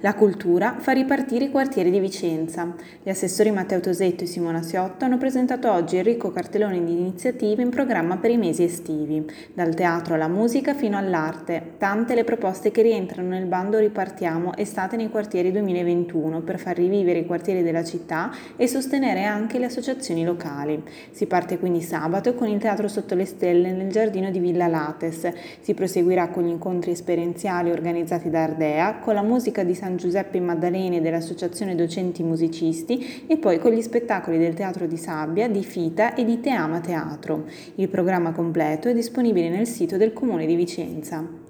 La cultura fa ripartire i quartieri di Vicenza. Gli assessori Matteo Tosetto e Simona Siotto hanno presentato oggi il ricco cartellone di iniziative in programma per i mesi estivi, dal teatro alla musica fino all'arte. Tante le proposte che rientrano nel bando Ripartiamo Estate nei quartieri 2021 per far rivivere i quartieri della città e sostenere anche le associazioni locali. Si parte quindi sabato con il Teatro Sotto le Stelle nel giardino di Villa Lates. Si proseguirà con gli incontri esperienziali organizzati da Ardea, con la musica di San Giuseppe in Maddalene e dell'Associazione Docenti Musicisti e poi con gli spettacoli del Teatro di Sabbia, di Fita e di Teama Teatro. Il programma completo è disponibile nel sito del Comune di Vicenza.